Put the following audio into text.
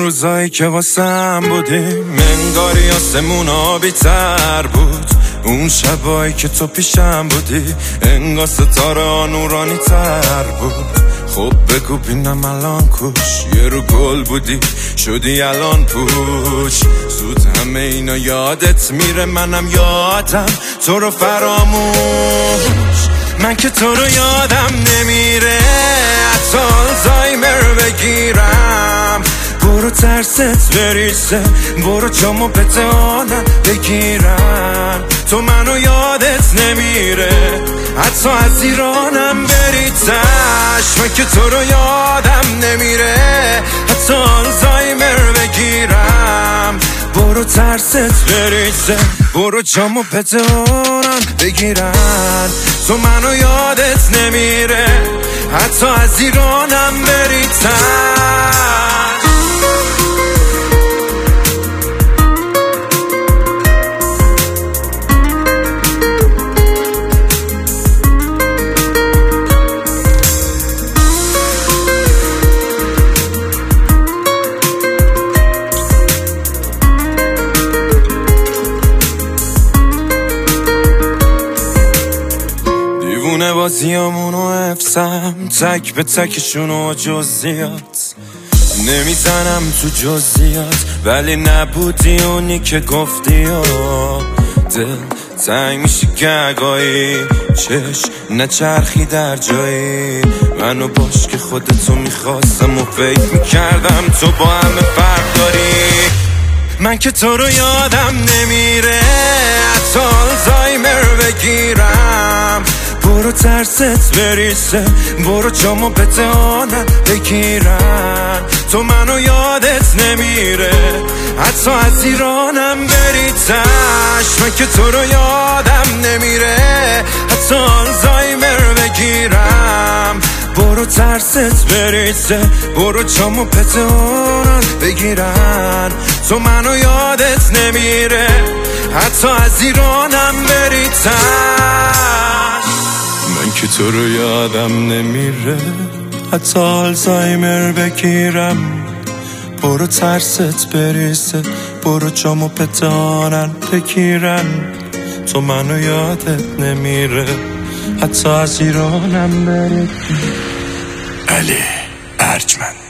روزایی که واسم بودیم انگاری آسمون آبی تر بود، اون شبایی که تو پیشم بودی انگار ستاره نورانی تر بود. خب بگو بینم الان کوش، یه رو گل بودی شدی الان پوچ. زود همه اینا یادت میره، منم یادم تو رو فراموش. من که تو رو یادم نمیره، حتی آلزایمر بگیرم. برو ترست بریزه، برو جامو بتانم بگیرم. تو منو یادت نمیره، حتی از ایرانم بری تش. من که تو رو یادم نمیره، حتی آلزایمر بگیرم. برو ترست بریزه، برو جامو بتانم بگیرم. تو منو یادت نمیره، حتی از ایرانم بری تش. دیوونه بازیامونو حفظم، تک به تکشونو جزئیات. نمیزنم تو جزئیات ولی نبودی اونی که گفتی. دل تنگ میشه گگایی، چشم نچرخی در جایی. منو باش که خودتو میخواستم و فکر میکردم تو با همه فرق داری. من که تو رو یادم نمیره، حتی آلزایمر بگیرم. برو ترست بریزه، برو جامو بتانم بگیرم. تو منو یادت نمیره، حتی از ایرانم بری تش. من که تو رو یادم نمیره، حتی آلزایمر بگیرم. برو ترست بریزه، برو جامو بتانم بگیرم. تو منو یادت نمیره، حتی از ایرانم بری تش. من که تو رو یادم نمیره، حتی آلزایمر بگیرم. برو ترست بریزه، برو جامو پتانن بگیرن. تو منو یادت نمیره، حتی از ایرانم بری. علی ارجمند.